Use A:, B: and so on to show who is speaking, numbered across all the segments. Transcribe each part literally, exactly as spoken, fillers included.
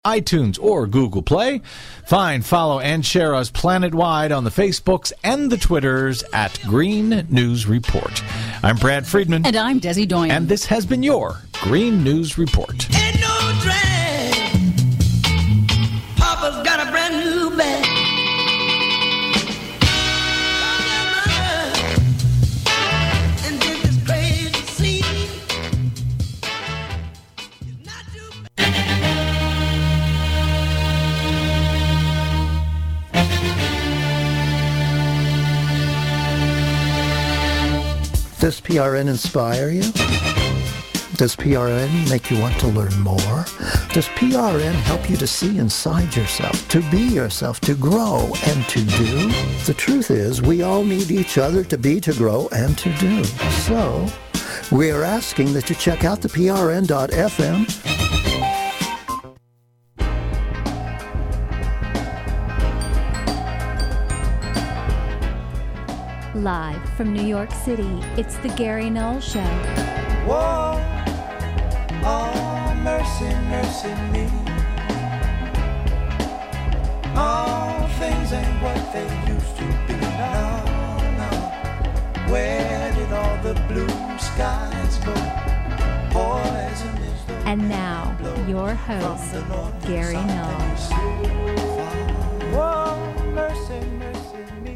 A: iTunes or Google Play. Find, follow, and share us planet-wide on the Facebooks and the Twitters at Green News Report. I'm Brad Friedman.
B: And I'm Desi Doyen.
A: And this has been your Green News Report.
C: Ain't no drag. Papa's got a brand new bag.
D: Does P R N inspire you? Does P R N make you want to learn more? Does P R N help you to see inside yourself, to be yourself, to grow and to do? The truth is, we all need each other to be, to grow, and to do. So, we are asking that you check out the P R N dot F M.
E: Live from New York City, it's the Gary Null Show.
C: Whoa, oh, mercy, mercy me. All things ain't what they used to be. No, no. Where did all the blue skies go? Poison is the
E: And now, your host, Gary Null.
C: Whoa, mercy, mercy me.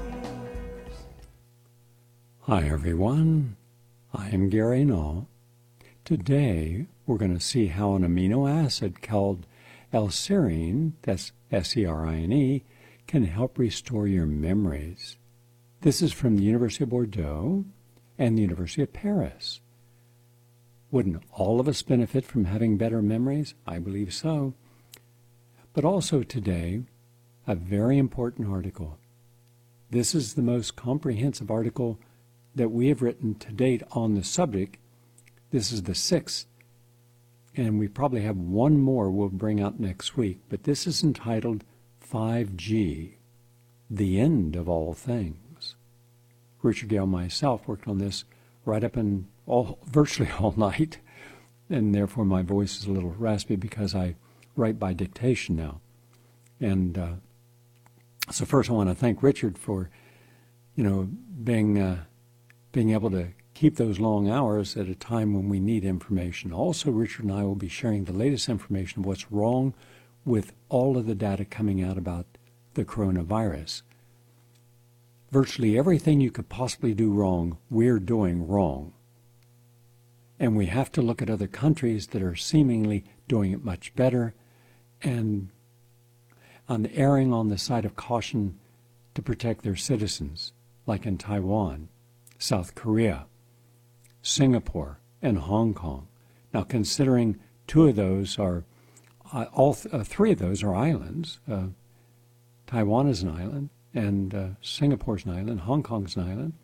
F: Hi everyone, I am Gary Null. Today we're going to see how an amino acid called L-serine, that's S E R I N E, can help restore your memories. This is from the University of Bordeaux and the University of Paris. Wouldn't all of us benefit from having better memories? I believe so. But also today, a very important article. This is the most comprehensive article that we have written to date on the subject. This is the sixth, and we probably have one more we'll bring out next week, but this is entitled five G, the end of all things. Richard Gale and myself worked on this right up and all, virtually all night, and therefore my voice is a little raspy because I write by dictation now. And uh, so first I want to thank Richard for, you know, being... Uh, being able to keep those long hours at a time when we need information. Also, Richard and I will be sharing the latest information of what's wrong with all of the data coming out about the coronavirus. Virtually everything you could possibly do wrong, we're doing wrong. And we have to look at other countries that are seemingly doing it much better and on erring on the side of caution to protect their citizens, like in Taiwan, South Korea, Singapore, and Hong Kong. Now, considering two of those are, uh, all th- uh, three of those are islands. Uh, Taiwan is an island, and uh, Singapore's an island, Hong Kong's an island.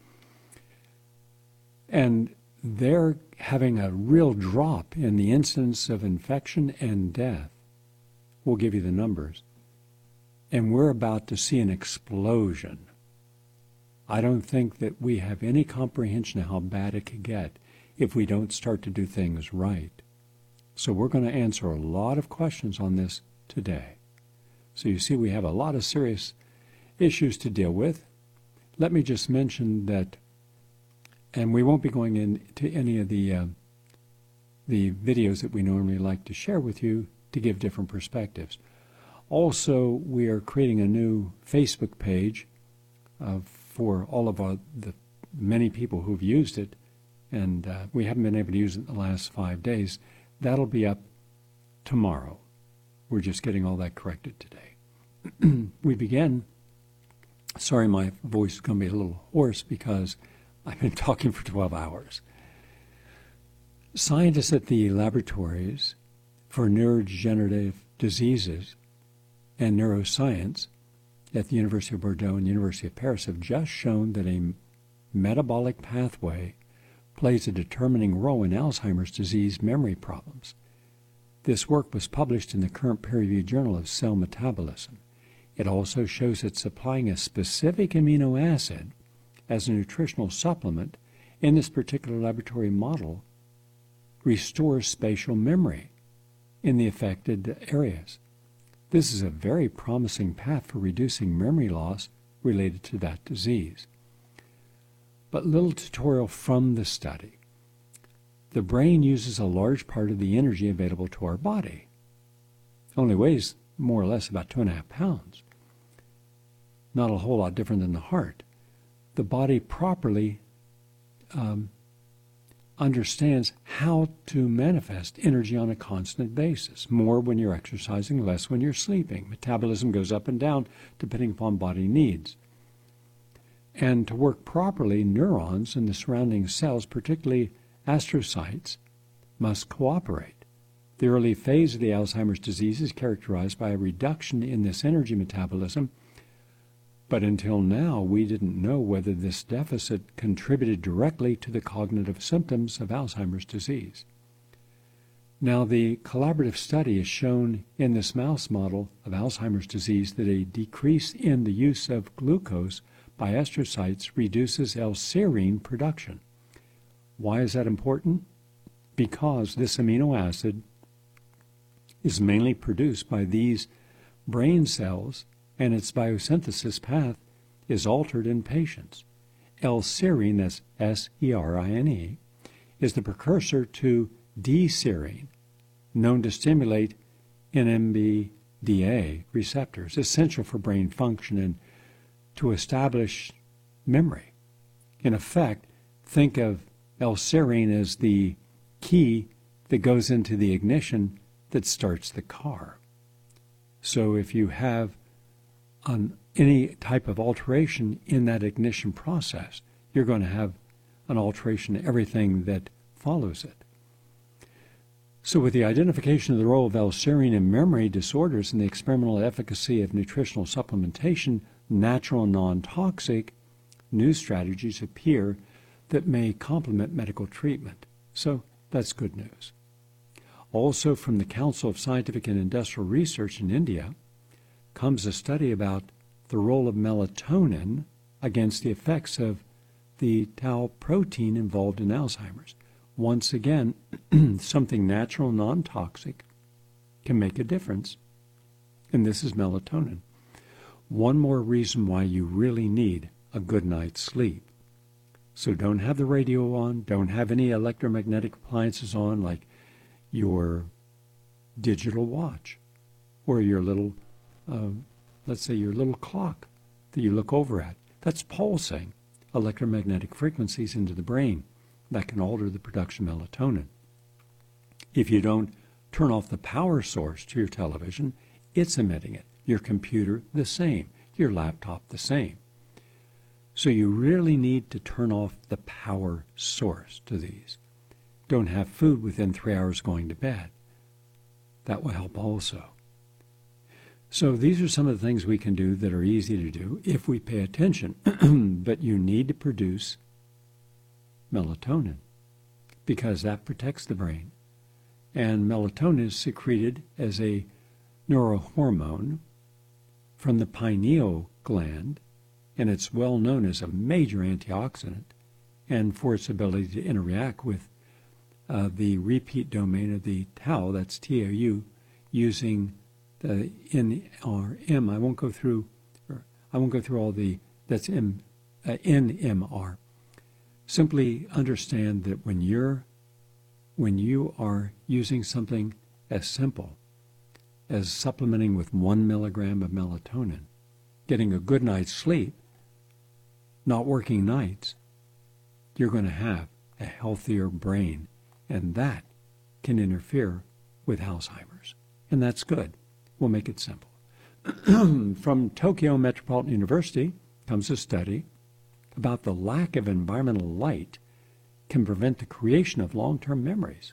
F: And they're having a real drop in the incidence of infection and death. We'll give you the numbers. And we're about to see an explosion. I don't think that we have any comprehension of how bad it could get if we don't start to do things right. So we're going to answer a lot of questions on this today. So you see, we have a lot of serious issues to deal with. Let me just mention that, and we won't be going into any of the uh, the videos that we normally like to share with you to give different perspectives. Also, we are creating a new Facebook page of for all of our, the many people who've used it, and uh, we haven't been able to use it in the last five days. That'll be up tomorrow. We're just getting all that corrected today. We begin, sorry my voice is going to be a little hoarse because I've been talking for twelve hours. Scientists at the laboratories for neurodegenerative diseases and neuroscience at the University of Bordeaux and the University of Paris have just shown that a metabolic pathway plays a determining role in Alzheimer's disease memory problems. This work was published in the current peer-reviewed Journal of Cell Metabolism. It also shows that supplying a specific amino acid as a nutritional supplement in this particular laboratory model restores spatial memory. in the affected areas. This is a very promising path for reducing memory loss related to that disease. But little tutorial from the study. The brain uses a large part of the energy available to our body. It only weighs more or less about two and a half pounds. Not a whole lot different than the heart. The body properly um, understands how to manifest energy on a constant basis. More when you're exercising, less when you're sleeping. Metabolism goes up and down depending upon body needs. And to work properly, neurons in the surrounding cells, particularly astrocytes, must cooperate. The early phase of the Alzheimer's disease is characterized by a reduction in this energy metabolism, but until now we didn't know whether this deficit contributed directly to the cognitive symptoms of Alzheimer's disease. Now, the collaborative study has shown in this mouse model of Alzheimer's disease that a decrease in the use of glucose by astrocytes reduces L-serine production. Why is that important? Because this amino acid is mainly produced by these brain cells, and its biosynthesis path is altered in patients. L-serine, that's S E R I N E, is the precursor to D-serine, known to stimulate N M B D A receptors, essential for brain function and to establish memory. In effect, think of L-serine as the key that goes into the ignition that starts the car. So if you have an, any type of alteration in that ignition process, you're going to have an alteration in everything that follows it. So with the identification of the role of L-serine in memory disorders and the experimental efficacy of nutritional supplementation, natural and non-toxic, new strategies appear that may complement medical treatment. So that's good news. Also from the Council of Scientific and Industrial Research in India comes a study about the role of melatonin against the effects of the tau protein involved in Alzheimer's. Once again, something natural, non-toxic can make a difference, and this is melatonin. One more reason why you really need a good night's sleep. So don't have the radio on, don't have any electromagnetic appliances on like your digital watch or your little, uh, let's say your little clock that you look over at. That's pulsing electromagnetic frequencies into the brain that can alter the production of melatonin. If you don't turn off the power source to your television, it's emitting it. Your computer, the same. Your laptop, the same. So you really need to turn off the power source to these. Don't have food within three hours going to bed. That will help also. So these are some of the things we can do that are easy to do if we pay attention. But you need to produce melatonin because that protects the brain. And melatonin is secreted as a neurohormone from the pineal gland, and it's well known as a major antioxidant and for its ability to interact with uh, the repeat domain of the tau, that's T A U, using the N R M. I won't go through, or I won't go through all the, that's M, uh, N M R. Simply understand that when you're, when you are using something as simple as supplementing with one milligram of melatonin, getting a good night's sleep, not working nights, you're going to have a healthier brain, and that can interfere with Alzheimer's. And that's good. We'll make it simple. From Tokyo Metropolitan University comes a study about the lack of environmental light can prevent the creation of long-term memories.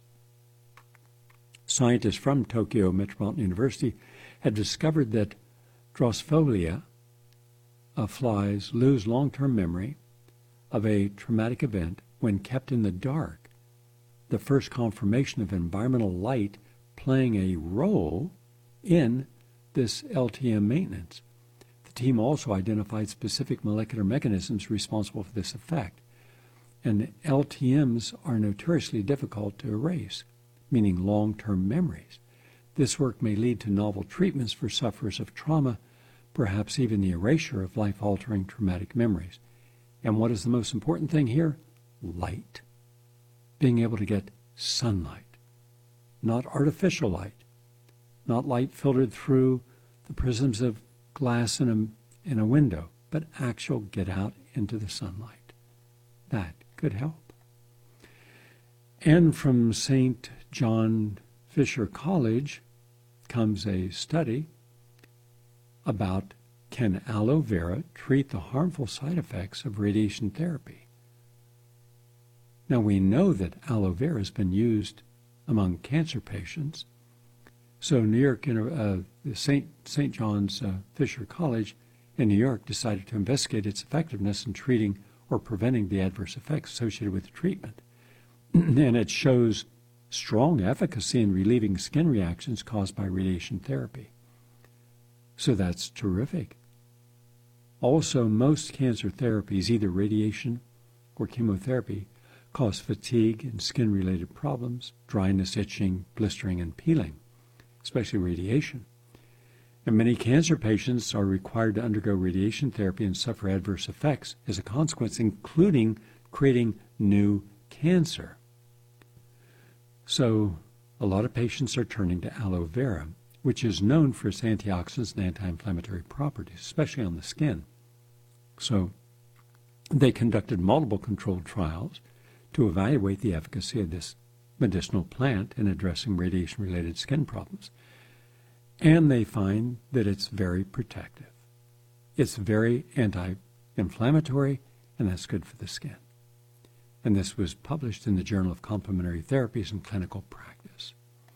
F: Scientists from Tokyo Metropolitan University have discovered that Drosophila uh, flies lose long-term memory of a traumatic event when kept in the dark, the first confirmation of environmental light playing a role in this L T M maintenance. The team also identified specific molecular mechanisms responsible for this effect, and L T Ms are notoriously difficult to erase, meaning long-term memories. This work may lead to novel treatments for sufferers of trauma, perhaps even the erasure of life-altering traumatic memories. And what is the most important thing here? Light. Being able to get sunlight, not artificial light, not light filtered through the prisms of glass in a, in a window, but actual get out into the sunlight. That could help. And from Saint John Fisher College comes a study about, can aloe vera treat the harmful side effects of radiation therapy? Now we know that aloe vera has been used among cancer patients. So New York, uh, Saint Saint John's uh, Fisher College in New York decided to investigate its effectiveness in treating or preventing the adverse effects associated with the treatment. And it shows strong efficacy in relieving skin reactions caused by radiation therapy. So that's terrific. Also, most cancer therapies, either radiation or chemotherapy, cause fatigue and skin-related problems, dryness, itching, blistering, and peeling, especially radiation. And many cancer patients are required to undergo radiation therapy and suffer adverse effects as a consequence, including creating new cancer. So a lot of patients are turning to aloe vera, which is known for its antioxidants and anti-inflammatory properties, especially on the skin. So they conducted multiple controlled trials to evaluate the efficacy of this medicinal plant in addressing radiation-related skin problems. And they find that it's very protective. It's very anti-inflammatory, and that's good for the skin. And this was published in the Journal of Complementary Therapies and Clinical Practice.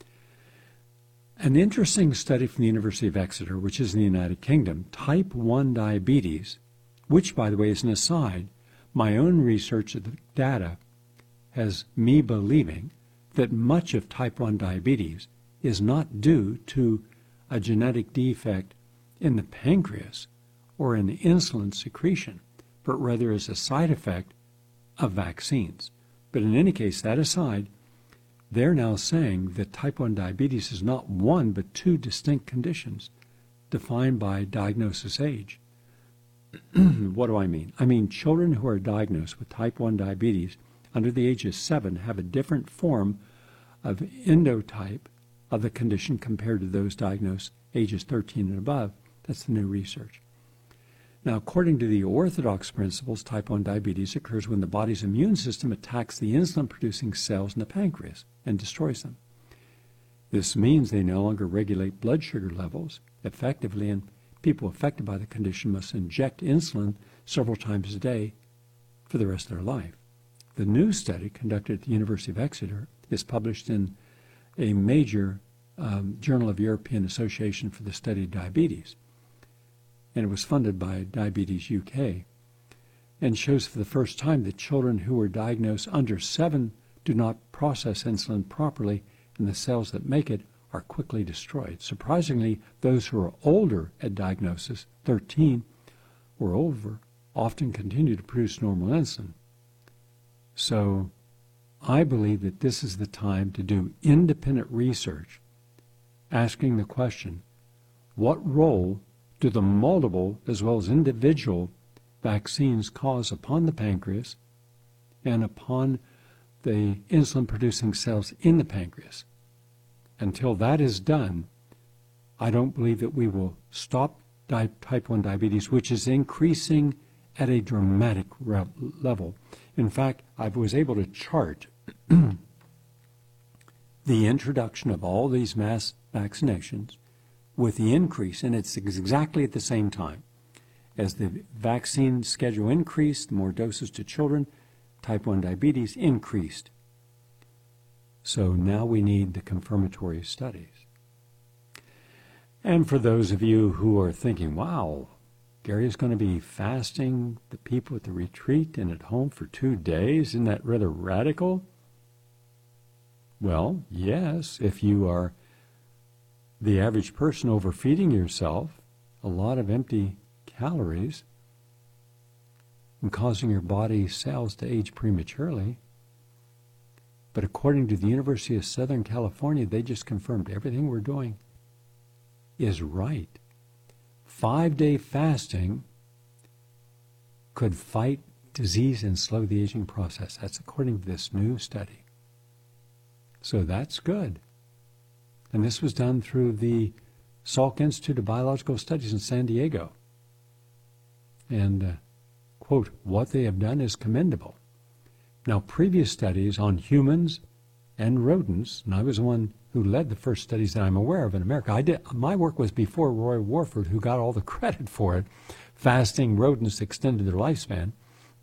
F: An interesting study from the University of Exeter, which is in the United Kingdom, type one diabetes, which, by the way, is an aside, my own research of the data has me believing that much of type one diabetes is not due to a genetic defect in the pancreas or in the insulin secretion, but rather as a side effect of vaccines. But in any case, that aside, they're now saying that type one diabetes is not one but two distinct conditions defined by diagnosis age. What do I mean? I mean children who are diagnosed with type one diabetes under the age of seven have a different form of endotype of the condition compared to those diagnosed ages thirteen and above. That's the new research. Now, according to the orthodox principles, type one diabetes occurs when the body's immune system attacks the insulin-producing cells in the pancreas and destroys them. This means they no longer regulate blood sugar levels effectively, and people affected by the condition must inject insulin several times a day for the rest of their life. The new study conducted at the University of Exeter is published in a major um, Journal of European Association for the Study of Diabetes, and it was funded by Diabetes U K, and shows for the first time that children who were diagnosed under seven do not process insulin properly, and the cells that make it are quickly destroyed. Surprisingly, those who are older at diagnosis, thirteen or over, often continue to produce normal insulin. So I believe that this is the time to do independent research, asking the question, what role do the multiple as well as individual vaccines cause upon the pancreas and upon the insulin-producing cells in the pancreas? Until that is done, I don't believe that we will stop type one diabetes, which is increasing at a dramatic level. In fact, I was able to chart the introduction of all these mass vaccinations with the increase, and it's exactly at the same time. As the vaccine schedule increased, more doses to children, type one diabetes increased. So now we need the confirmatory studies. And for those of you who are thinking, wow, Gary is going to be fasting the people at the retreat and at home for two days, isn't that rather radical? Well, yes, if you are the average person overfeeding yourself, a lot of empty calories, and causing your body cells to age prematurely. But according to the University of Southern California, they just confirmed everything we're doing is right. Five-day fasting could fight disease and slow the aging process. That's according to this new study. So that's good. And this was done through the Salk Institute of Biological Studies in San Diego. And, uh, quote, what they have done is commendable. Now, previous studies on humans and rodents, and I was the one who led the first studies that I'm aware of in America. I did, my work was before Roy Warford, who got all the credit for it. Fasting rodents extended their lifespan.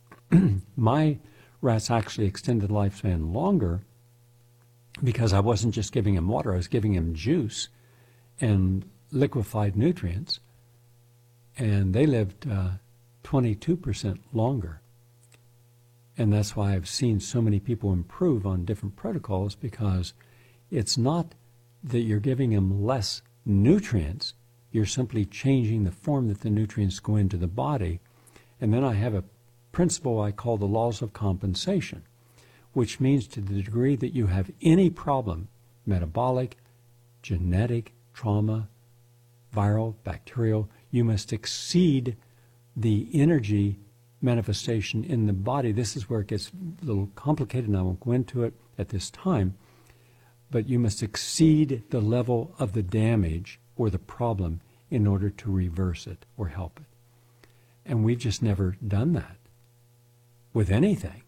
F: My rats actually extended lifespan longer because I wasn't just giving them water, I was giving them juice and liquefied nutrients, and they lived uh, twenty-two percent longer. And that's why I've seen so many people improve on different protocols, because it's not that you're giving them less nutrients, you're simply changing the form that the nutrients go into the body. And then I have a principle I call the laws of compensation, which means to the degree that you have any problem, metabolic, genetic, trauma, viral, bacterial, you must exceed the energy manifestation in the body. This is where it gets a little complicated, and I won't go into it at this time, but you must exceed the level of the damage or the problem in order to reverse it or help it. And we've just never done that with anything.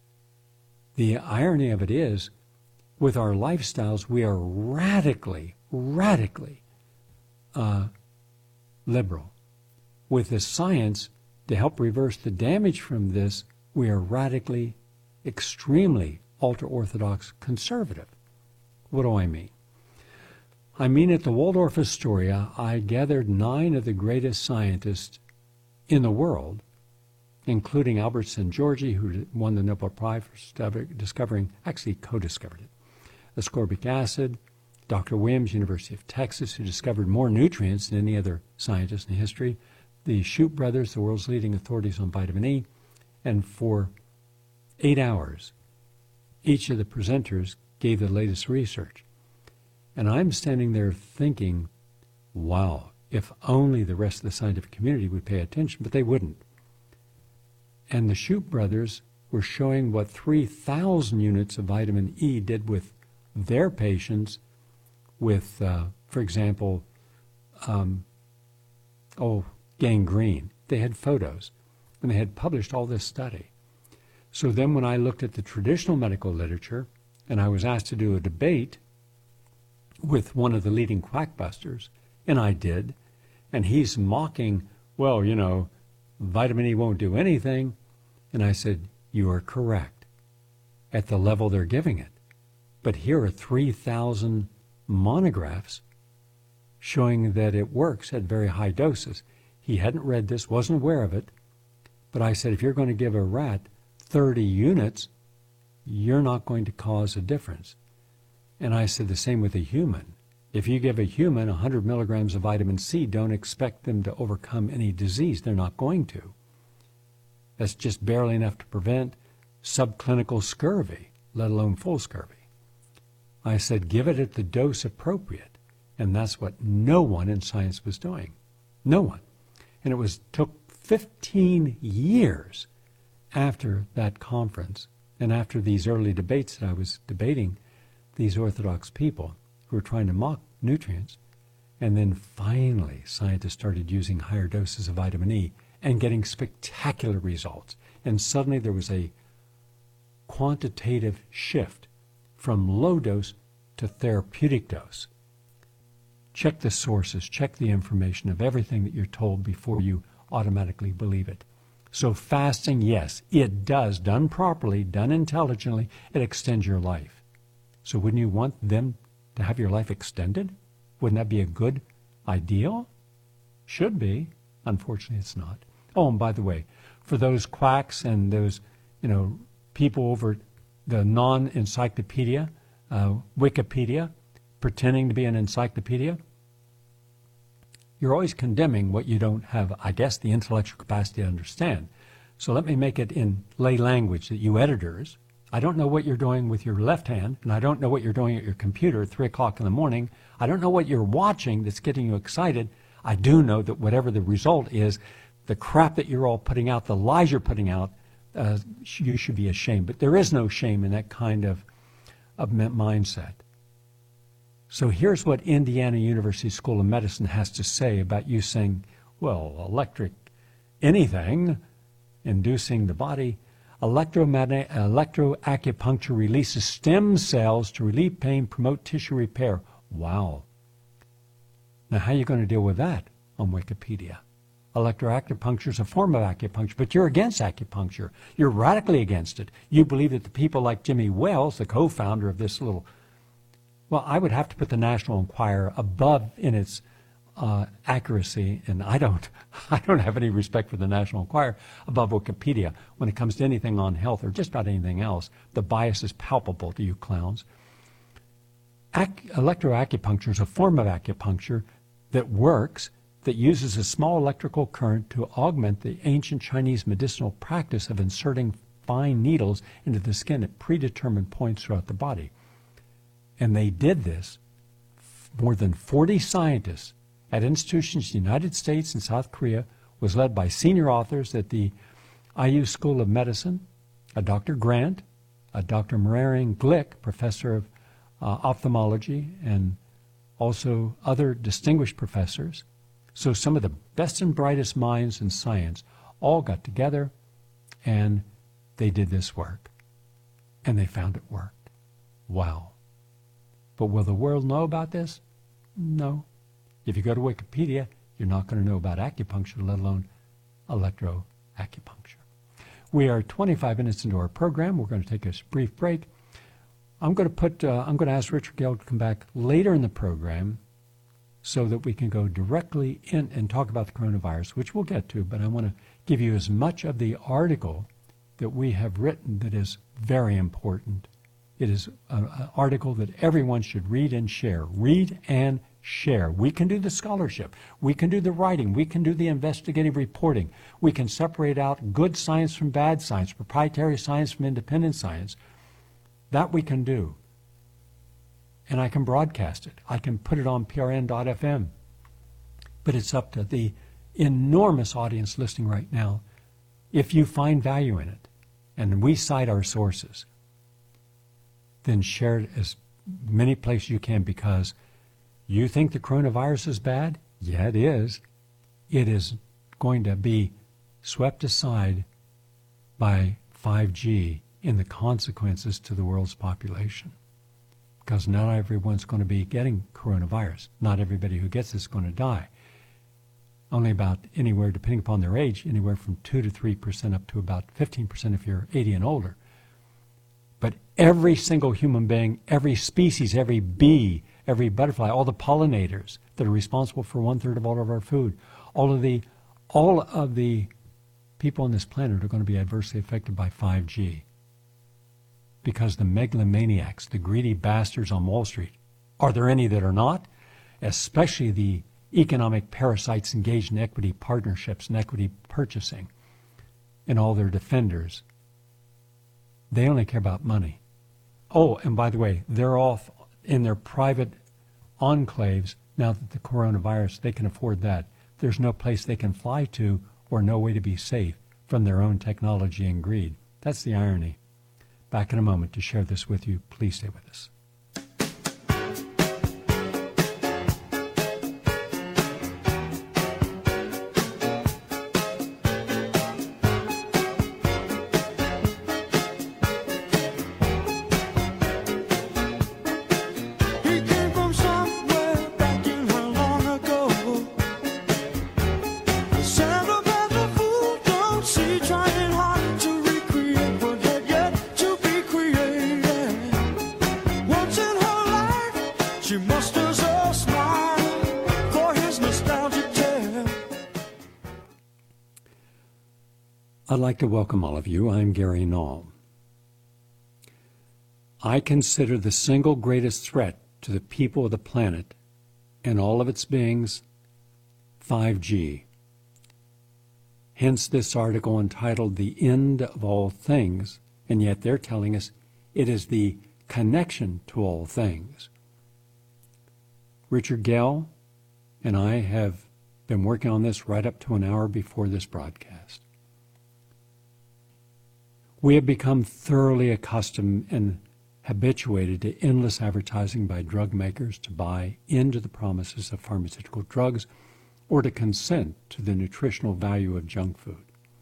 F: The irony of it is, with our lifestyles, we are radically, radically uh, liberal. With the science, to help reverse the damage from this, we are radically, extremely ultra-Orthodox conservative. What do I mean? I mean, at the Waldorf Astoria, I gathered nine of the greatest scientists in the world, including Albert Szent-Györgyi, who won the Nobel Prize for discovering, actually co-discovered it, ascorbic acid, Doctor Williams, University of Texas, who discovered more nutrients than any other scientist in history, the Shoup brothers, the world's leading authorities on vitamin E, and for eight hours, each of the presenters gave the latest research. And I'm standing there thinking, wow, if only the rest of the scientific community would pay attention, but they wouldn't. And the Shoup brothers were showing what three thousand units of vitamin E did with their patients with, uh, for example, um, oh, gangrene. They had photos, and they had published all this study. So then when I looked at the traditional medical literature, and I was asked to do a debate with one of the leading quackbusters, and I did, and he's mocking, well, you know, vitamin E won't do anything. And I said, you are correct at the level they're giving it. But here are three thousand monographs showing that it works at very high doses. He hadn't read this, wasn't aware of it, but I said, if you're going to give a rat thirty units, you're not going to cause a difference. And I said the same with a human. If you give a human one hundred milligrams of vitamin C, don't expect them to overcome any disease. They're not going to. That's just barely enough to prevent subclinical scurvy, let alone full scurvy. I said, give it at the dose appropriate. And that's what no one in science was doing. No one. And it was took fifteen years after that conference and after these early debates that I was debating these Orthodox people who were trying to mock nutrients. And then finally, scientists started using higher doses of vitamin E and getting spectacular results. And suddenly there was a quantitative shift from low dose to therapeutic dose. Check the sources, check the information of everything that you're told before you automatically believe it. So fasting, yes, it does, done properly, done intelligently, it extends your life. So wouldn't you want them to have your life extended? Wouldn't that be a good ideal? Should be. Unfortunately, it's not. Oh, and by the way, for those quacks and those, you know, people over the non-encyclopedia, uh, Wikipedia, pretending to be an encyclopedia, you're always condemning what you don't have, I guess, the intellectual capacity to understand. So let me make it in lay language that you editors I don't know what you're doing with your left hand, and I don't know what you're doing at your computer at three o'clock in the morning. I don't know what you're watching that's getting you excited. I do know that whatever the result is, the crap that you're all putting out, the lies you're putting out, uh, you should be ashamed. But there is no shame in that kind of, of mindset. So here's what Indiana University School of Medicine has to say about you saying, well, electric anything, inducing the body. Electromagnetic, electroacupuncture releases stem cells to relieve pain, promote tissue repair. Wow. Now, how are you going to deal with that on Wikipedia? Electroacupuncture is a form of acupuncture, but you're against acupuncture. You're radically against it. You believe that the people like Jimmy Wales, the co-founder of this little, well, I would have to put the National Enquirer above in its uh, accuracy, and I don't, I don't have any respect for the National Enquirer above Wikipedia when it comes to anything on health or just about anything else. The bias is palpable to you clowns. Ac- electroacupuncture is a form of acupuncture that works, that uses a small electrical current to augment the ancient Chinese medicinal practice of inserting fine needles into the skin at predetermined points throughout the body. And they did this. More than forty scientists at institutions in the United States and South Korea, was led by senior authors at the I U School of Medicine, a Doctor Grant, a Doctor Merian Glick, professor of uh, ophthalmology, and also other distinguished professors. So some of the best and brightest minds in science all got together and they did this work. And they found it worked. Wow. But will the world know about this? No. If you go to Wikipedia, you're not going to know about acupuncture, let alone electroacupuncture. We are twenty-five minutes into our program. We're going to take a brief break. I'm going to put. Uh, I'm going to ask Richard Gale to come back later in the program so that we can go directly in and talk about the coronavirus, which we'll get to, but I want to give you as much of the article that we have written that is very important. It is an article that everyone should read and share. Read and share. We can do the scholarship. We can do the writing. We can do the investigative reporting. We can separate out good science from bad science, proprietary science from independent science. That we can do. And I can broadcast it. I can put it on P R N dot F M. But it's up to the enormous audience listening right now. If you find value in it, and we cite our sources, then share it as many places you can, because you think the coronavirus is bad? Yeah, it is. It is going to be swept aside by five G in the consequences to the world's population. Because not everyone's going to be getting coronavirus. Not everybody who gets it is going to die. Only about anywhere, depending upon their age, anywhere from two to three percent up to about fifteen percent if you're eighty and older. But every single human being, every species, every bee, every butterfly, all the pollinators that are responsible for one third of all of our food, all of the, all of the people on this planet are going to be adversely affected by five G. Because the megalomaniacs, the greedy bastards on Wall Street, are there any that are not? Especially the economic parasites engaged in equity partnerships and equity purchasing, and all their defenders. They only care about money. Oh, and by the way, they're off in their private enclaves now that the coronavirus, they can afford that. There's no place they can fly to or no way to be safe from their own technology and greed. That's the irony. Back in a moment to share this with you. Please stay with us. I'd like to welcome all of you. I'm Gary Null. I consider the single greatest threat to the people of the planet and all of its beings five G. Hence this article entitled The End of All Things, and yet they're telling us It is the connection to all things. Richard Gell and I have been working on this right up to an hour before this broadcast. We have become thoroughly accustomed and habituated to endless advertising by drug makers to buy into the promises of pharmaceutical drugs or to consent to the nutritional value of junk food.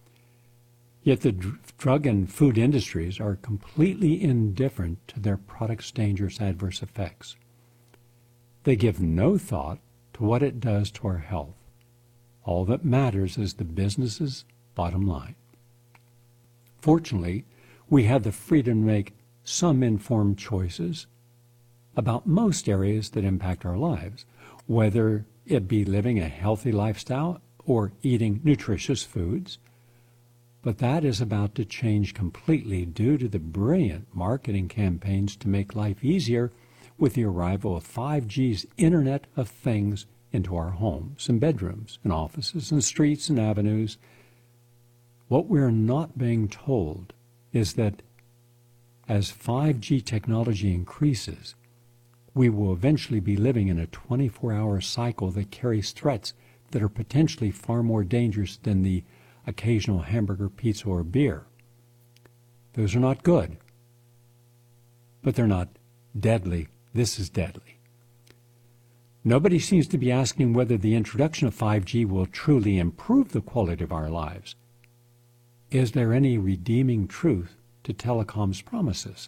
F: Yet the dr- drug and food industries are completely indifferent to their products' dangerous adverse effects. They give no thought to what it does to our health. All that matters is the business's bottom line. Fortunately, we have the freedom to make some informed choices about most areas that impact our lives, whether it be living a healthy lifestyle or eating nutritious foods. But that is about to change completely due to the brilliant marketing campaigns to make life easier with the arrival of five G's Internet of Things into our homes and bedrooms and offices and streets and avenues. What we're not being told is that as five G technology increases, we will eventually be living in a twenty-four hour cycle that carries threats that are potentially far more dangerous than the occasional hamburger, pizza, or beer. Those are not good, but they're not deadly. This is deadly. Nobody seems to be asking whether the introduction of five G will truly improve the quality of our lives. Is there any redeeming truth to telecom's promises?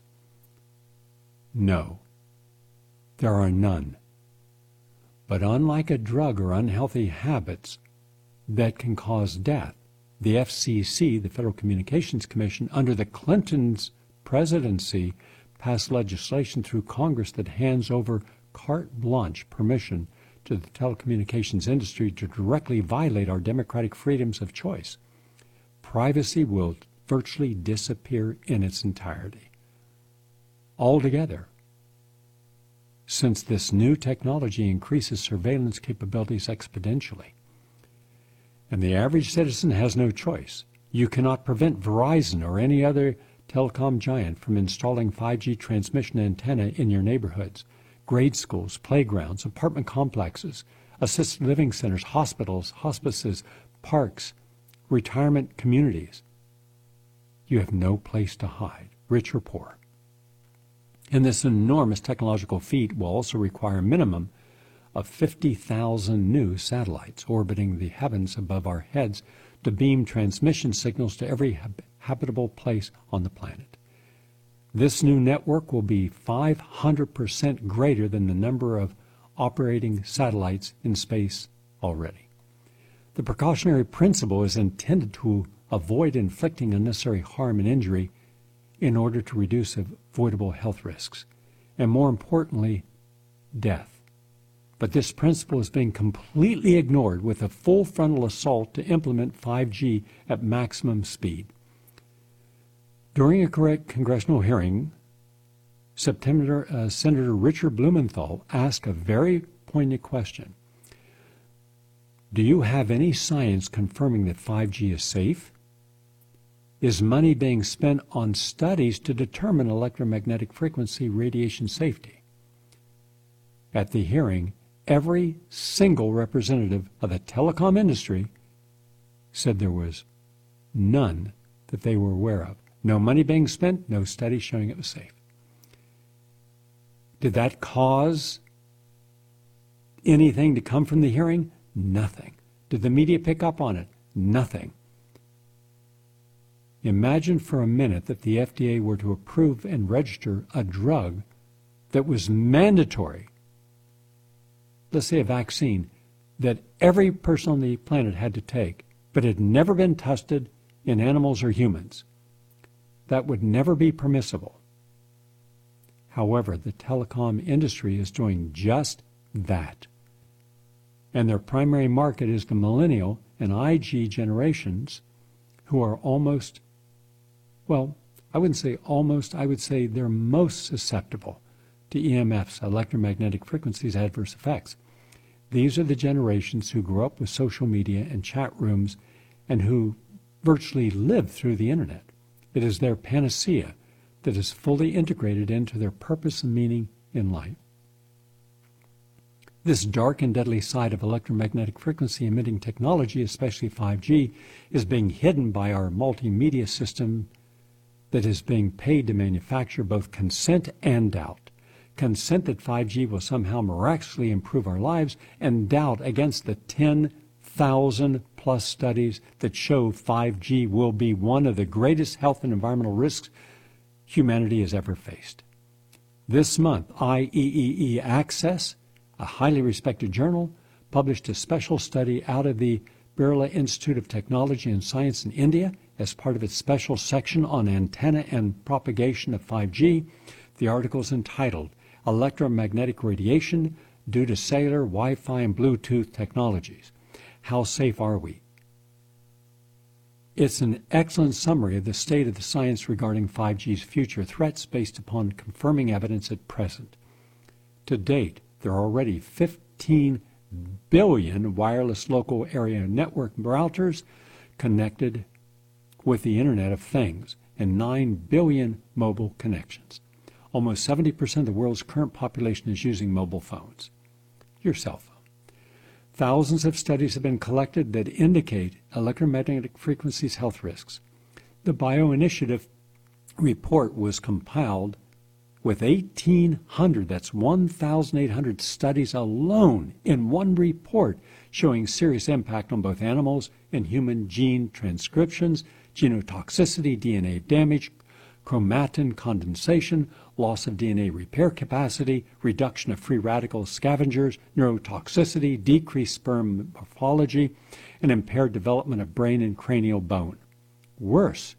F: No, there are none. But unlike a drug or unhealthy habits that can cause death, the F C C, the Federal Communications Commission, under the Clintons' presidency, passed legislation through Congress that hands over carte blanche permission to the telecommunications industry to directly violate our democratic freedoms of choice. Privacy will virtually disappear in its entirety, altogether, since this new technology increases surveillance capabilities exponentially. And the average citizen has no choice. You cannot prevent Verizon or any other telecom giant from installing five G transmission antenna in your neighborhoods, grade schools, playgrounds, apartment complexes, assisted living centers, hospitals, hospices, parks, retirement communities. You have no place to hide, rich or poor. And this enormous technological feat will also require a minimum of fifty thousand new satellites orbiting the heavens above our heads to beam transmission signals to every hab- habitable place on the planet. This new network will be five hundred percent greater than the number of operating satellites in space already. The precautionary principle is intended to avoid inflicting unnecessary harm and injury in order to reduce avoidable health risks, and more importantly, death. But this principle is being completely ignored with a full frontal assault to implement five G at maximum speed. During a correct congressional hearing, September, uh, Senator Richard Blumenthal asked a very poignant question. Do you have any science confirming that five G is safe? Is money being spent on studies to determine electromagnetic frequency radiation safety? At the hearing, every single representative of the telecom industry said there was none that they were aware of. No money being spent, no study showing it was safe. Did that cause anything to come from the hearing? Nothing. Did the media pick up on it? Nothing. Imagine for a minute that the F D A were to approve and register a drug that was mandatory, let's say a vaccine, that every person on the planet had to take, but had never been tested in animals or humans. That would never be permissible. However, the telecom industry is doing just that. And their primary market is the millennial and I G generations, who are almost, well, I wouldn't say almost, I would say they're most susceptible to E M Fs, electromagnetic frequencies, adverse effects. These are the generations who grew up with social media and chat rooms and who virtually live through the internet. It is their panacea. that is fully integrated into their purpose and meaning in life. This dark and deadly side of electromagnetic frequency emitting technology, especially five G, is being hidden by our multimedia system that is being paid to manufacture both consent and doubt. Consent that five G will somehow miraculously improve our lives, and doubt against the ten thousand plus studies that show five G will be one of the greatest health and environmental risks humanity has ever faced. This month, I E E E Access, a highly respected journal, published a special study out of the Birla Institute of Technology and Science in India as part of its special section on antenna and propagation of five G. The article is entitled Electromagnetic Radiation Due to Cellular, Wi-Fi, and Bluetooth Technologies. How safe are we? It's an excellent summary of the state of the science regarding five G's future threats based upon confirming evidence at present. To date, there are already fifteen billion wireless local area network routers connected with the Internet of Things and nine billion mobile connections. Almost seventy percent of the world's current population is using mobile phones, your cell phone. Thousands of studies have been collected that indicate electromagnetic frequencies health risks. The BioInitiative report was compiled with eighteen hundred, that's one thousand eight hundred studies alone in one report showing serious impact on both animals and human gene transcriptions, genotoxicity, D N A damage, chromatin condensation, loss of D N A repair capacity, reduction of free radical scavengers, neurotoxicity, decreased sperm morphology, and impaired development of brain and cranial bone. Worse,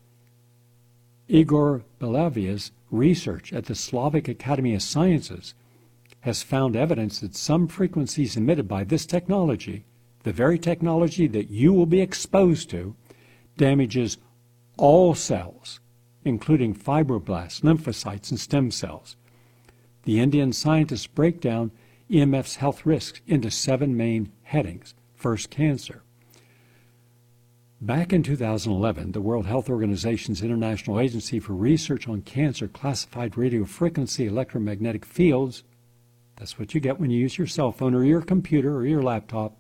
F: Igor Belavia's research at the Slavic Academy of Sciences has found evidence that some frequencies emitted by this technology, the very technology that you will be exposed to, damages all cells, including fibroblasts, lymphocytes, and stem cells. The Indian scientists break down E M F's health risks into seven main headings. First, cancer. Back in two thousand eleven, the World Health Organization's International Agency for Research on Cancer classified radio frequency electromagnetic fields, that's what you get when you use your cell phone or your computer or your laptop,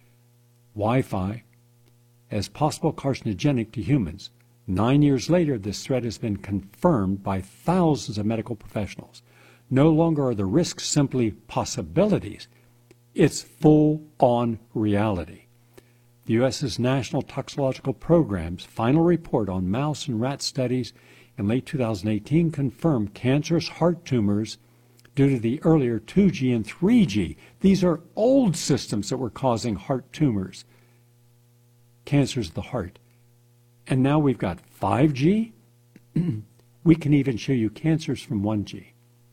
F: Wi-Fi, as possible carcinogenic to humans. Nine years later, this threat has been confirmed by thousands of medical professionals. No longer are the risks simply possibilities. It's full-on reality. The U S's National Toxicological Program's final report on mouse and rat studies in late two thousand eighteen confirmed cancerous heart tumors due to the earlier two G and three G. These are old systems that were causing heart tumors, cancers of the heart. And now we've got five G. We can even show you cancers from one G.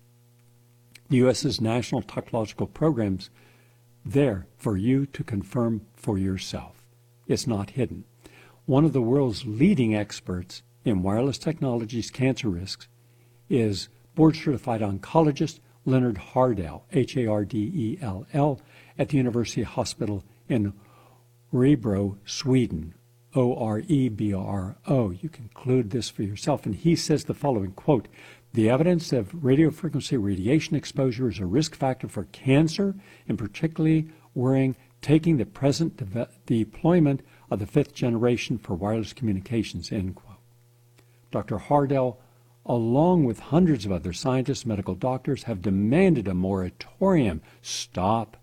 F: The U S's National Toxicological Program's there for you to confirm for yourself. It's not hidden. One of the world's leading experts in wireless technologies cancer risks is board-certified oncologist Leonard Hardell, H A R D E L L, at the University Hospital in Örebro, Sweden, O R E B R O. You can conclude this for yourself. And he says the following, quote, "The evidence of radiofrequency radiation exposure is a risk factor for cancer, and particularly worrying taking the present de- deployment of the fifth generation for wireless communications," end quote. Doctor Hardell, along with hundreds of other scientists and medical doctors, have demanded a moratorium. Stop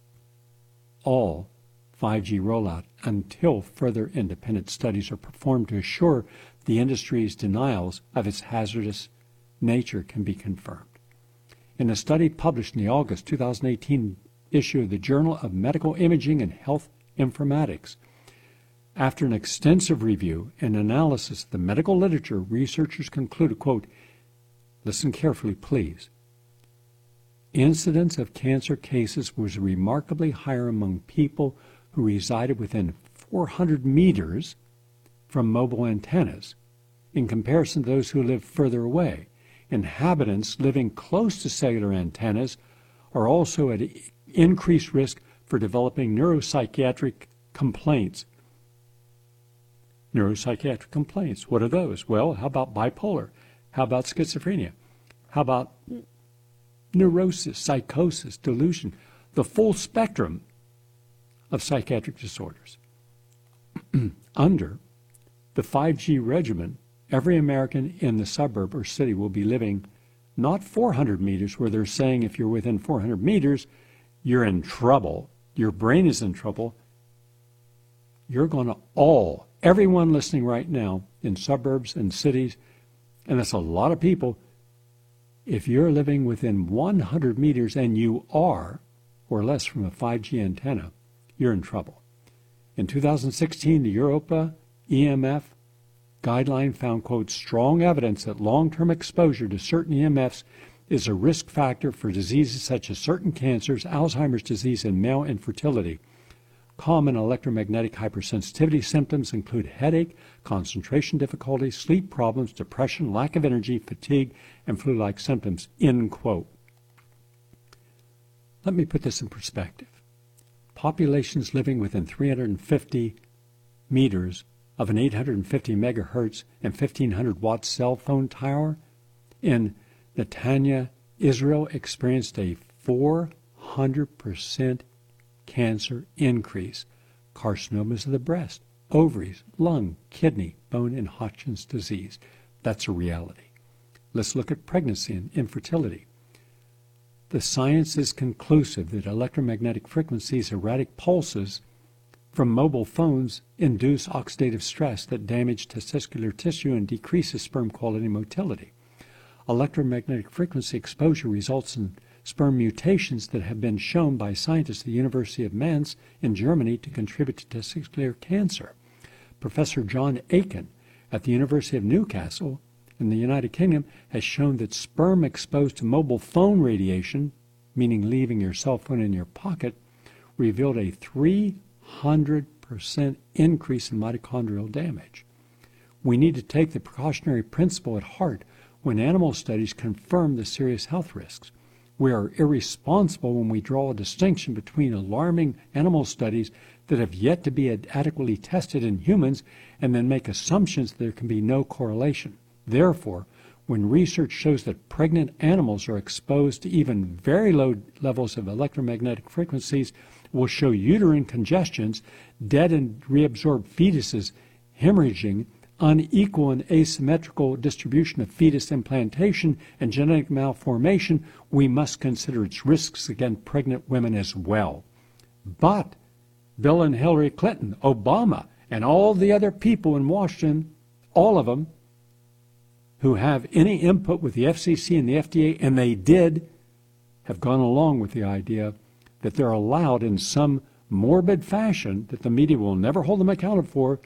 F: all five G rollout until further independent studies are performed to assure the industry's denials of its hazardous nature can be confirmed. In a study published in the August two thousand eighteen issue of the Journal of Medical Imaging and Health Informatics, after an extensive review and analysis of the medical literature, researchers concluded, quote, listen carefully, please, incidence of cancer cases was remarkably higher among people who resided within four hundred meters from mobile antennas in comparison to those who lived further away. Inhabitants living close to cellular antennas are also at increased risk for developing neuropsychiatric complaints. Neuropsychiatric complaints, what are those? Well, how about bipolar? How about schizophrenia? How about neurosis, psychosis, delusion, the full spectrum of psychiatric disorders? Under the five G regimen, every American in the suburb or city will be living not four hundred meters, where they're saying if you're within four hundred meters, you're in trouble. Your brain is in trouble. You're going to all, everyone listening right now in suburbs and cities, and that's a lot of people, if you're living within one hundred meters and you are, or less, from a five G antenna, you're in trouble. In two thousand sixteen, the Europa E M F guideline found, quote, strong evidence that long-term exposure to certain E M Fs is a risk factor for diseases such as certain cancers, Alzheimer's disease, and male infertility. Common electromagnetic hypersensitivity symptoms include headache, concentration difficulties, sleep problems, depression, lack of energy, fatigue, and flu-like symptoms, end quote. Let me put this in perspective. Populations living within three hundred fifty meters of an eight hundred fifty megahertz and fifteen hundred watt cell phone tower in Netanya, Israel, experienced a four hundred percent cancer increase, carcinomas of the breast, ovaries, lung, kidney, bone, and Hodgkin's disease. That's a reality. Let's look at pregnancy and infertility. The science is conclusive that electromagnetic frequencies, erratic pulses from mobile phones, induce oxidative stress that damage testicular tissue and decreases sperm quality and motility. Electromagnetic frequency exposure results in sperm mutations that have been shown by scientists at the University of Mainz in Germany to contribute to testicular cancer. Professor John Aiken at the University of Newcastle in the United Kingdom has shown that sperm exposed to mobile phone radiation, meaning leaving your cell phone in your pocket, revealed a three hundred percent increase in mitochondrial damage. We need to take the precautionary principle at heart when animal studies confirm the serious health risks. We are irresponsible when we draw a distinction between alarming animal studies that have yet to be adequately tested in humans and then make assumptions that there can be no correlation. Therefore, when research shows that pregnant animals are exposed to even very low levels of electromagnetic frequencies, will show uterine congestions, dead and reabsorbed fetuses, hemorrhaging, unequal and asymmetrical distribution of fetus implantation, and genetic malformation, we must consider its risks against pregnant women as well. But Bill and Hillary Clinton, Obama, and all the other people in Washington, all of them, who have any input with the F C C and the F D A, and they did, have gone along with the idea that they're allowed in some morbid fashion that the media will never hold them accountable for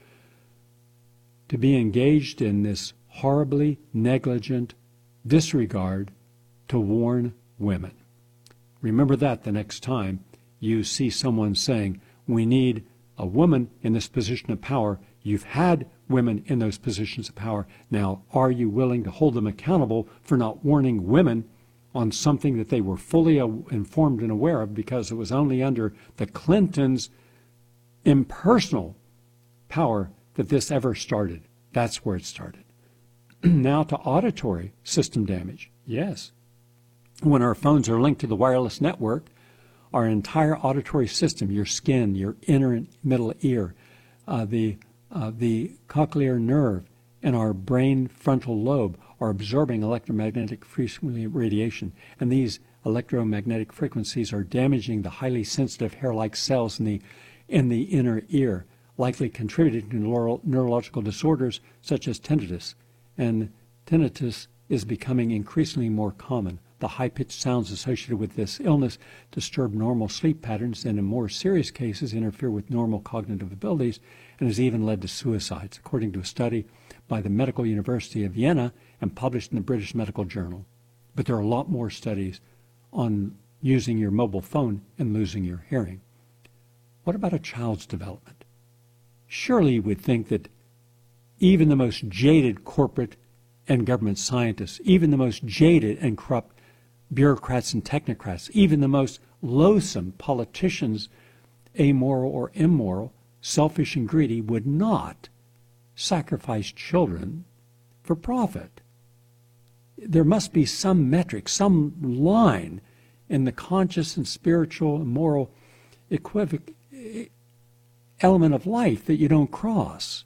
F: to be engaged in this horribly negligent disregard to warn women. Remember that the next time you see someone saying, we need a woman in this position of power. You've had women in those positions of power. Now, are you willing to hold them accountable for not warning women on something that they were fully informed and aware of, because it was only under the Clintons' impersonal power that this ever started? That's where it started. Now to auditory system damage. Yes. When our phones are linked to the wireless network, our entire auditory system, your skin, your inner and middle ear, uh, the, uh, the cochlear nerve, and our brain frontal lobe are absorbing electromagnetic frequency radiation. And these electromagnetic frequencies are damaging the highly sensitive hair-like cells in the, in the inner ear, likely contributing to neuro neurological disorders such as tinnitus. And tinnitus is becoming increasingly more common. The high-pitched sounds associated with this illness disturb normal sleep patterns and in more serious cases interfere with normal cognitive abilities and has even led to suicides, according to a study by the Medical University of Vienna and published in the British Medical Journal. But there are a lot more studies on using your mobile phone and losing your hearing. What about a child's development? Surely you would think that even the most jaded corporate and government scientists, even the most jaded and corrupt bureaucrats and technocrats, even the most loathsome politicians, amoral or immoral, selfish and greedy, would not sacrifice children for profit. there must be some metric, some line in the conscious and spiritual and moral equivoc element of life that you don't cross.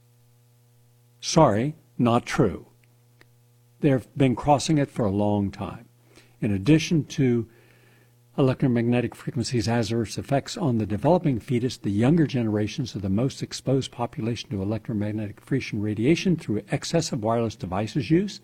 F: Sorry, not true. They've been crossing it for a long time. In addition to electromagnetic frequencies' adverse effects on the developing fetus, the younger generations are the most exposed population to electromagnetic radiation through excessive wireless devices use.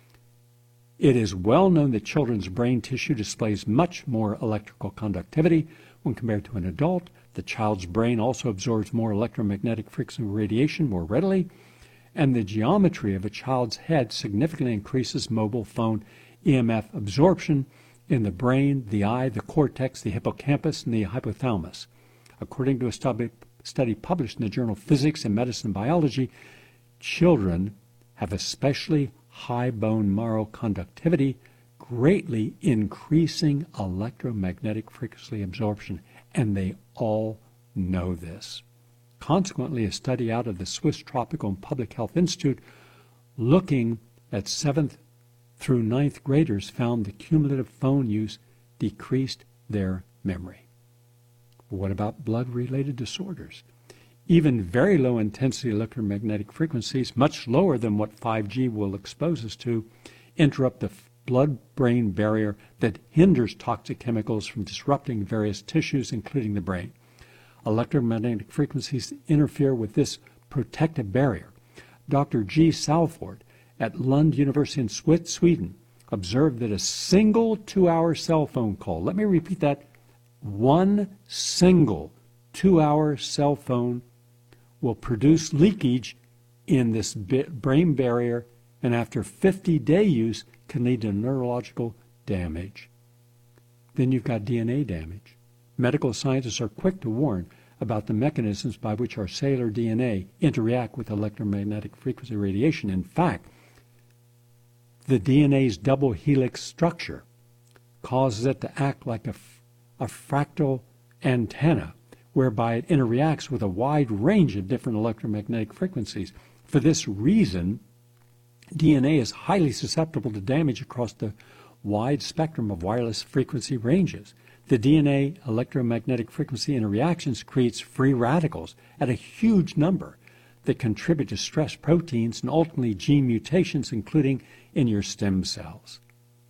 F: It is well known that children's brain tissue displays much more electrical conductivity when compared to an adult. The child's brain also absorbs more electromagnetic frequency radiation more readily, and the geometry of a child's head significantly increases mobile phone E M F absorption in the brain, the eye, the cortex, the hippocampus, and the hypothalamus. According to a study, study published in the journal Physics and Medicine and Biology, children have especially high bone marrow conductivity, greatly increasing electromagnetic frequency absorption, and they all know this. Consequently, a study out of the Swiss Tropical and Public Health Institute looking at seventh through ninth graders found the cumulative phone use decreased their memory. What about blood-related disorders? Even very low-intensity electromagnetic frequencies, much lower than what five G will expose us to, interrupt the blood-brain barrier that hinders toxic chemicals from disrupting various tissues, including the brain. Electromagnetic frequencies interfere with this protective barrier. Doctor G. Salford at Lund University in Sweden observed that a single two-hour cell phone call, let me repeat that, one single two-hour cell phone will produce leakage in this brain barrier, and after fifty day use can lead to neurological damage. Then you've got D N A damage. Medical scientists are quick to warn about the mechanisms by which our cellular D N A interact with electromagnetic frequency radiation. In fact, the D N A's double helix structure causes it to act like a, a fractal antenna, whereby it interacts with a wide range of different electromagnetic frequencies. For this reason, D N A is highly susceptible to damage across the wide spectrum of wireless frequency ranges. The D N A electromagnetic frequency interactions creates free radicals at a huge number that contribute to stress proteins and ultimately gene mutations, including in your stem cells.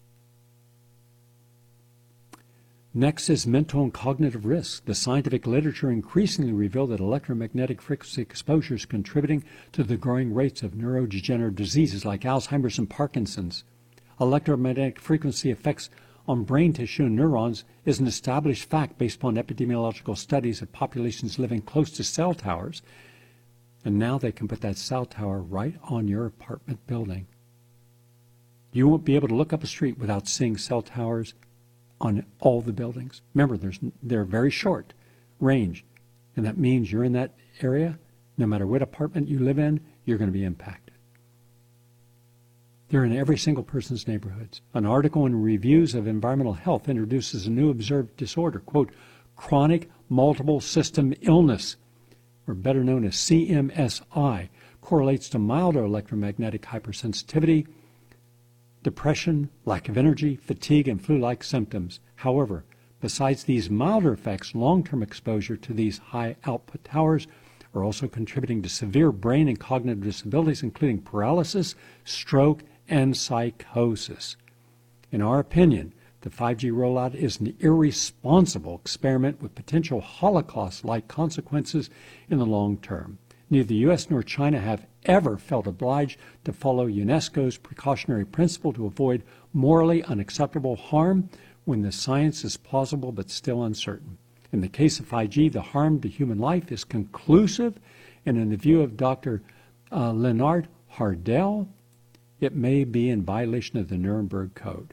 F: Next is mental and cognitive risks. The scientific literature increasingly revealed that electromagnetic frequency exposure is contributing to the growing rates of neurodegenerative diseases like Alzheimer's and Parkinson's. Electromagnetic frequency effects on brain tissue and neurons is an established fact based upon epidemiological studies of populations living close to cell towers, and now they can put that cell tower right on your apartment building. You won't be able to look up a street without seeing cell towers on all the buildings. Remember, there's, they're very short range, and that means you're in that area, no matter what apartment you live in, you're going to be impacted. They're in every single person's neighborhoods. An article in Reviews of Environmental Health introduces a new observed disorder, quote, chronic multiple system illness, or better known as C M S I, correlates to milder electromagnetic hypersensitivity, depression, lack of energy, fatigue, and flu-like symptoms. However, besides these milder effects, long-term exposure to these high-output towers are also contributing to severe brain and cognitive disabilities, including paralysis, stroke, and psychosis. In our opinion, the five G rollout is an irresponsible experiment with potential Holocaust-like consequences in the long term. Neither the U S nor China have ever felt obliged to follow UNESCO's precautionary principle to avoid morally unacceptable harm when the science is plausible but still uncertain. In the case of five G, the harm to human life is conclusive, and in the view of Doctor Uh, Leonard Hardell, it may be in violation of the Nuremberg Code.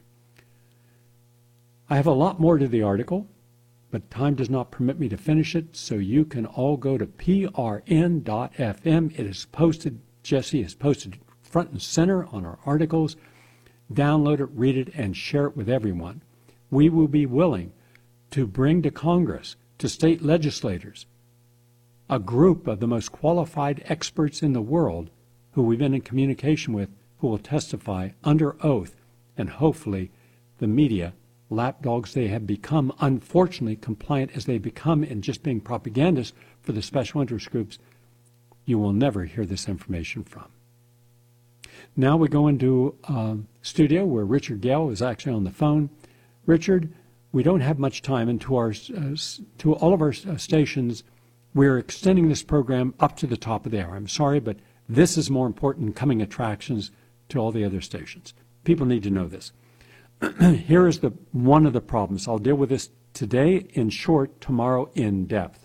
F: I have a lot more to the article, but time does not permit me to finish it, so you can all go to P R N dot F M. It is posted, Jesse has posted front and center on our articles. Download it, read it, and share it with everyone. We will be willing to bring to Congress, to state legislators, a group of the most qualified experts in the world who we've been in communication with, who will testify under oath and hopefully the media, lapdogs they have become, unfortunately compliant as they become in just being propagandists for the special interest groups, you will never hear this information from. Now we go into uh, studio where Richard Gale is actually on the phone. Richard, we don't have much time, and to, our, uh, to all of our uh, stations, we're extending this program up to the top of the hour. I'm sorry, but this is more important than coming attractions to all the other stations. People need to know this. Here is the one of the problems. I'll deal with this today in short, tomorrow in depth.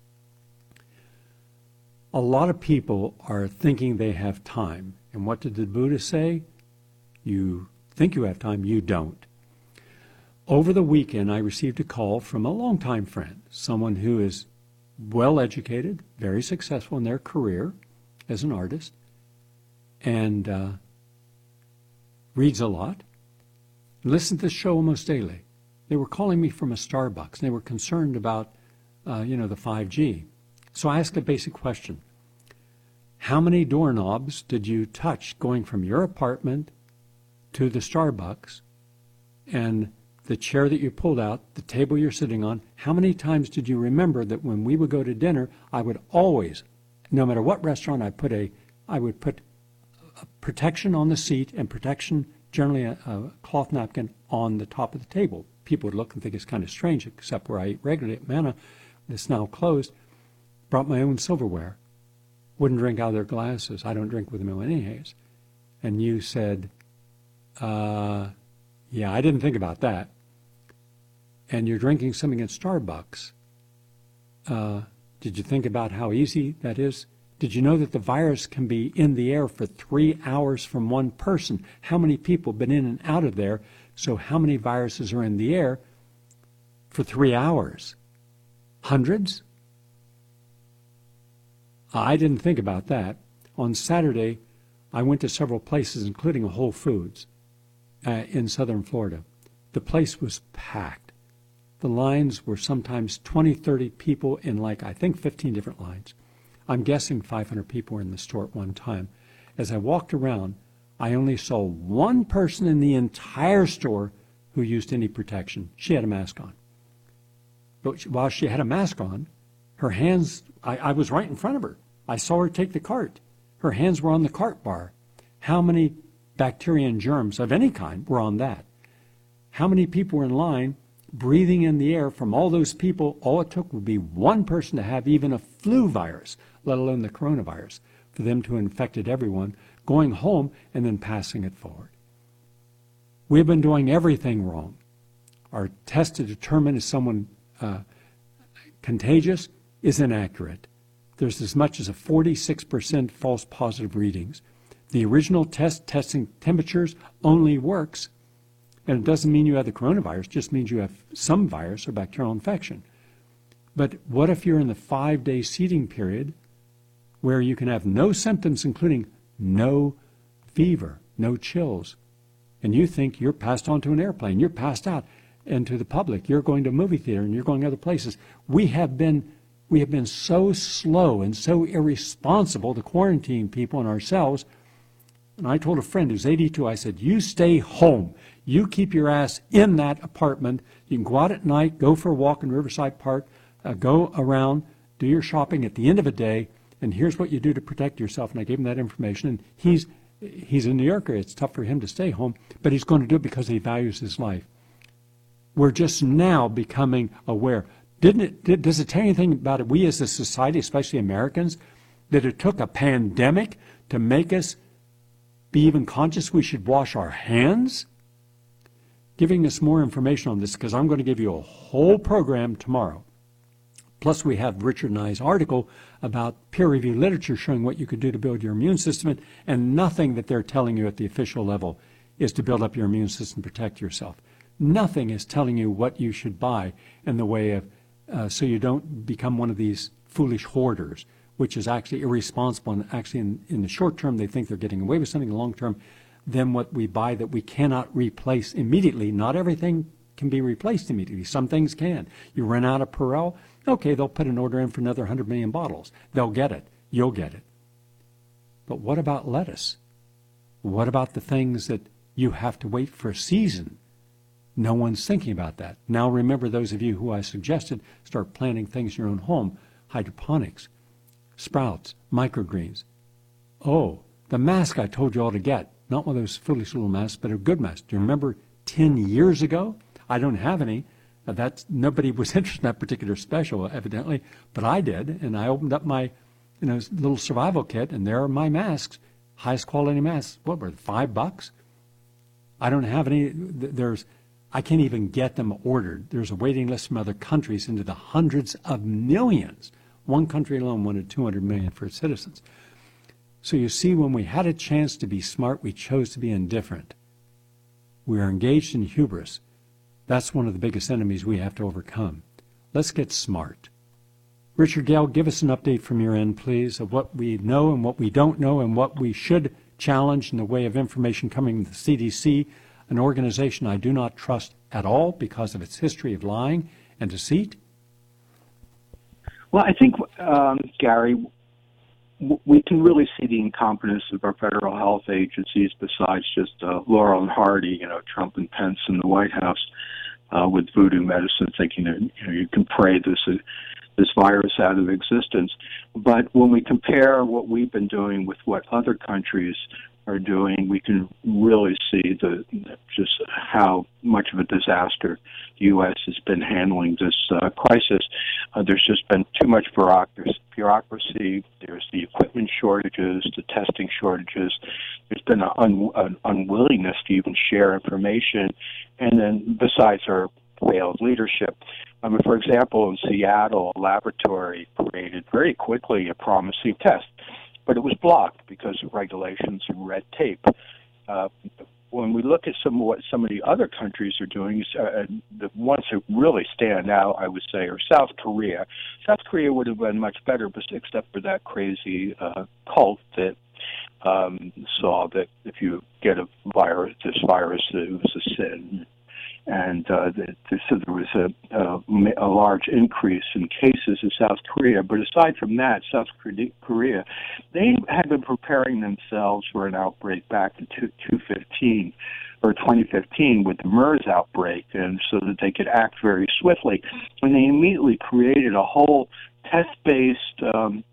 F: A lot of people are thinking they have time. And what did the Buddha say? You think you have time, you don't. Over the weekend, I received a call from a longtime friend, someone who is well-educated, very successful in their career as an artist, and uh, reads a lot. Listen to this show almost daily. They were calling me from a Starbucks, and they were concerned about, uh, you know, the five G. So I asked a basic question. How many doorknobs did you touch going from your apartment to the Starbucks, and the chair that you pulled out, the table you're sitting on, how many times did you remember that when we would go to dinner, I would always, no matter what restaurant I put a, I would put a protection on the seat and protection, generally a, a cloth napkin, on the top of the table. People would look and think it's kind of strange, except where I eat regularly at Manna, it's now closed. Brought my own silverware. Wouldn't drink out of their glasses. I don't drink with them anyways. And you said, uh, yeah, I didn't think about that. And you're drinking something at Starbucks. Uh, did you think about how easy that is? Did you know that the virus can be in the air for three hours from one person? How many people have been in and out of there? So how many viruses are in the air for three hours? Hundreds? I didn't think about that. On Saturday, I went to several places, including a Whole Foods uh, in southern Florida. The place was packed. The lines were sometimes twenty, thirty people in like, I think, fifteen different lines. I'm guessing five hundred people were in the store at one time. As I walked around, I only saw one person in the entire store who used any protection. She had a mask on. But while she had a mask on, her hands, I, I was right in front of her. I saw her take the cart. Her hands were on the cart bar. How many bacteria and germs of any kind were on that? How many people were in line breathing in the air from all those people? All it took would be one person to have even a flu virus, let alone the coronavirus, for them to infect everyone, going home and then passing it forward. We've been doing everything wrong. Our test to determine if someone uh, contagious is inaccurate. There's as much as a forty-six percent false positive readings. The original test testing temperatures only works, and it doesn't mean you have the coronavirus, it just means you have some virus or bacterial infection. But what if you're in the five-day seeding period where you can have no symptoms, including no fever, no chills, and you think you're passed onto an airplane, you're passed out into the public, you're going to a movie theater, and you're going other places. We have been We have been so slow and so irresponsible to quarantine people and ourselves. And I told a friend who's eighty-two, I said, you stay home. You keep your ass in that apartment. You can go out at night, go for a walk in Riverside Park, uh, go around, do your shopping at the end of a day, and here's what you do to protect yourself. And I gave him that information. And he's, he's a New Yorker. It's tough for him to stay home, but he's going to do it because he values his life. We're just now becoming aware. Didn't it, did, does it tell you anything about it, we as a society, especially Americans, that it took a pandemic to make us be even conscious we should wash our hands? Giving us more information on this, because I'm going to give you a whole program tomorrow. Plus we have Richard and I's article about peer-reviewed literature showing what you could do to build your immune system, and nothing that they're telling you at the official level is to build up your immune system, protect yourself. Nothing is telling you what you should buy in the way of Uh, so you don't become one of these foolish hoarders, which is actually irresponsible, and actually in, in the short term they think they're getting away with something. In the long term, then what we buy that we cannot replace immediately, not everything can be replaced immediately. Some things can. You run out of Purell, okay, they'll put an order in for another one hundred million bottles. They'll get it. You'll get it. But what about lettuce? What about the things that You have to wait for a season. No one's thinking about that. Now remember, those of you who I suggested, start planting things in your own home, hydroponics, sprouts, microgreens. Oh, the mask I told you all to get, not one of those foolish little masks, but a good mask. Do you remember ten years ago? I don't have any. That's, nobody was interested in that particular special, evidently, but I did, and I opened up my you know, little survival kit, and there are my masks, highest quality masks. What were they, five bucks? I don't have any. There's, I can't even get them ordered. There's a waiting list from other countries into the hundreds of millions. One country alone wanted two hundred million for its citizens. So you see, when we had a chance to be smart, we chose to be indifferent. We are engaged in hubris. That's one of the biggest enemies we have to overcome. Let's get smart. Richard Gale, give us an update from your end, please, of what we know and what we don't know and what we should challenge in the way of information coming from the C D C, an organization I do not trust at all because of its history of lying and deceit.
B: Well, I think, um, Gary, w- we can really see the incompetence of our federal health agencies besides just uh, Laurel and Hardy, you know, Trump and Pence in the White House uh, with voodoo medicine, thinking that you know, you can pray this uh, this virus out of existence. But when we compare what we've been doing with what other countries are doing, we can really see the just how much of a disaster the U S has been handling this uh, crisis. Uh, there's just been too much bureaucracy, bureaucracy. There's the equipment shortages, the testing shortages. There's been an, un- an unwillingness to even share information. And then besides our failed leadership. I mean, for example, in Seattle, a laboratory created very quickly a promising test, but it was blocked because of regulations and red tape. Uh, when we look at some of what some of the other countries are doing, uh, the ones that really stand out, I would say, are South Korea. South Korea would have been much better, but except for that crazy uh, cult that um, saw that if you get a virus, this virus, it was a sin. And uh, the, the, so there was a, a, a large increase in cases in South Korea. But aside from that, South Korea, they had been preparing themselves for an outbreak back in two fifteen or twenty fifteen with the MERS outbreak, and so that they could act very swiftly. And they immediately created a whole test-based um,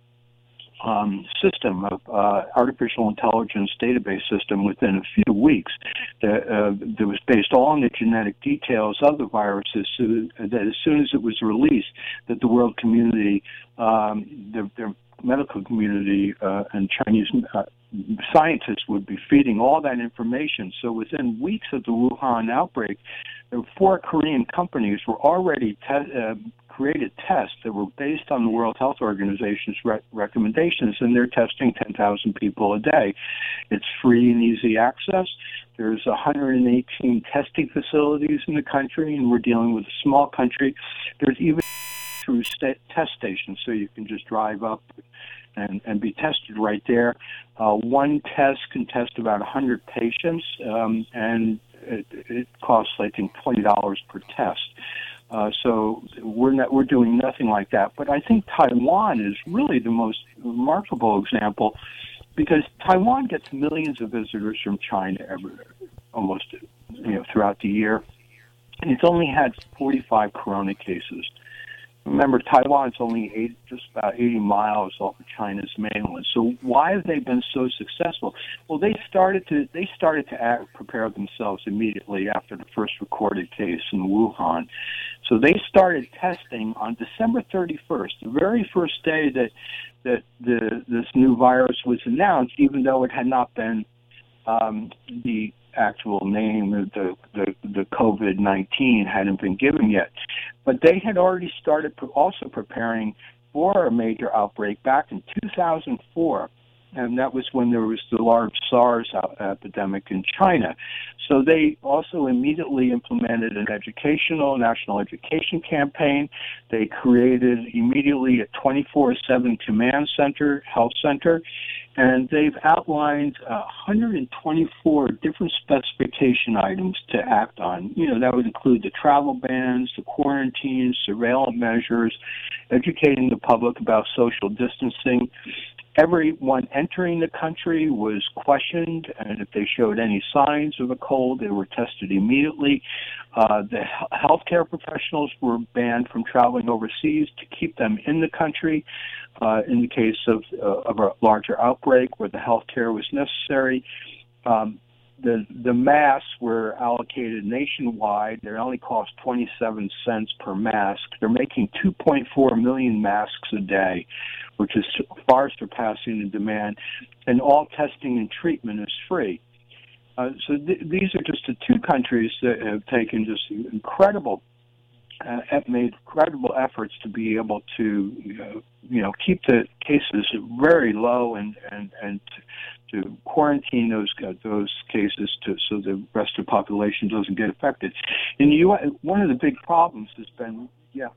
B: Um, system of uh, artificial intelligence database system within a few weeks that, uh, that was based all on the genetic details of the viruses, so that as soon as it was released, that the world community, um, the, the medical community uh, and Chinese uh, scientists would be feeding all that information. So within weeks of the Wuhan outbreak, the four Korean companies were already te- uh, created tests that were based on the World Health Organization's re- recommendations, and they're testing ten thousand people a day. It's free and easy access. There's one hundred eighteen testing facilities in the country, and we're dealing with a small country. There's even through st- test stations, so you can just drive up and, and be tested right there. Uh, one test can test about one hundred patients, um, and it, it costs, I think, twenty dollars per test. Uh, so we're not, we're doing nothing like that. But I think Taiwan is really the most remarkable example, because Taiwan gets millions of visitors from China every, almost you know throughout the year, and it's only had forty-five corona cases. Remember, Taiwan's only eight, just about eighty miles off of China's mainland. So why have they been so successful? Well, they started to they started to act, prepare themselves immediately after the first recorded case in Wuhan. So they started testing on December thirty-first, the very first day that that the this new virus was announced, even though it had not been um, the actual name of the, the, the COVID nineteen hadn't been given yet. But they had already started also preparing for a major outbreak back in two thousand four, and that was when there was the large SARS epidemic in China. So they also immediately implemented an educational, national education campaign. They created immediately a twenty-four seven command center, health center, and they've outlined one hundred twenty-four different specification items to act on. You know, that would include the travel bans, the quarantines, surveillance measures, educating the public about social distancing. everyone entering the country was questioned, and if they showed any signs of a cold, they were tested immediately. Uh, the healthcare professionals were banned from traveling overseas to keep them in the country uh, in the case of, uh, of a larger outbreak where the healthcare was necessary. Um, The the masks were allocated nationwide. They only cost twenty-seven cents per mask. They're making two point four million masks a day, which is far surpassing the demand. And all testing and treatment is free. Uh, so th- these are just the two countries that have taken just incredible, uh, have made incredible efforts to be able to, uh, you know, keep the cases very low and and and. To, to quarantine those uh, those cases to, so the rest of the population doesn't get affected. In the U S, one of the big problems has been, yeah.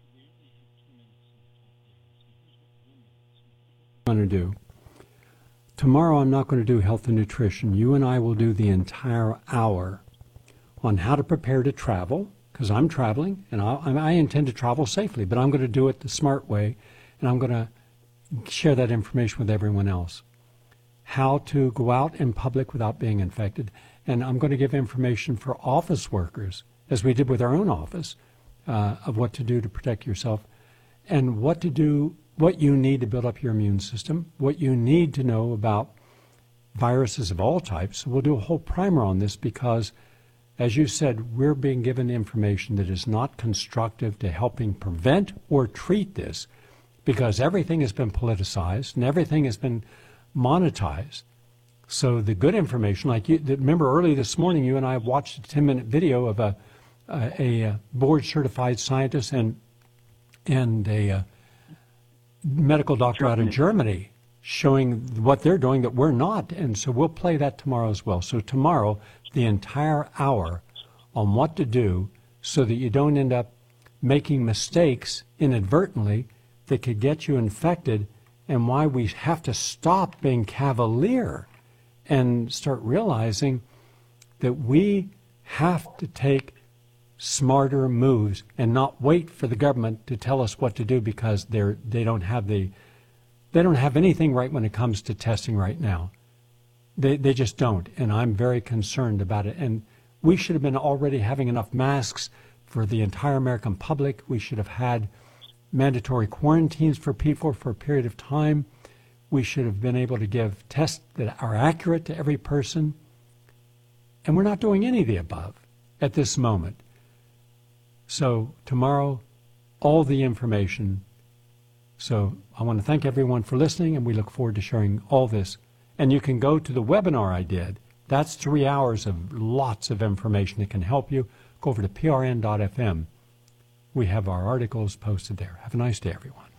F: I'm going to do. Tomorrow I'm not going to do health and nutrition. You and I will do the entire hour on how to prepare to travel, because I'm traveling, and I, I intend to travel safely, but I'm going to do it the smart way, and I'm going to share that information with everyone else. How to go out in public without being infected. And I'm going to give information for office workers, as we did with our own office, uh, of what to do to protect yourself and what to do, what you need to build up your immune system, what you need to know about viruses of all types. So we'll do a whole primer on this because, as you said, we're being given information that is not constructive to helping prevent or treat this, because everything has been politicized and everything has been monetized. So the good information, like you remember early this morning, you and I watched a ten minute video of a a, a board certified scientist and and a, a medical doctor out of Germany showing what they're doing that we're not. And so we'll play that tomorrow as well. So tomorrow, the entire hour on what to do so that you don't end up making mistakes inadvertently that could get you infected, and why we have to stop being cavalier and start realizing that we have to take smarter moves and not wait for the government to tell us what to do, because they're they don't have the they don't have anything right when it comes to testing right now. They they just don't, and I'm very concerned about it. And we should have been already having enough masks for the entire American public. We should have had mandatory quarantines for people for a period of time. We should have been able to give tests that are accurate to every person. And we're not doing any of the above at this moment. So tomorrow, all the information. So I want to thank everyone for listening, and we look forward to sharing all this. And you can go to the webinar I did. That's three hours of lots of information that can help you. Go over to P R N dot F M. We have our articles posted there. Have a nice day, everyone.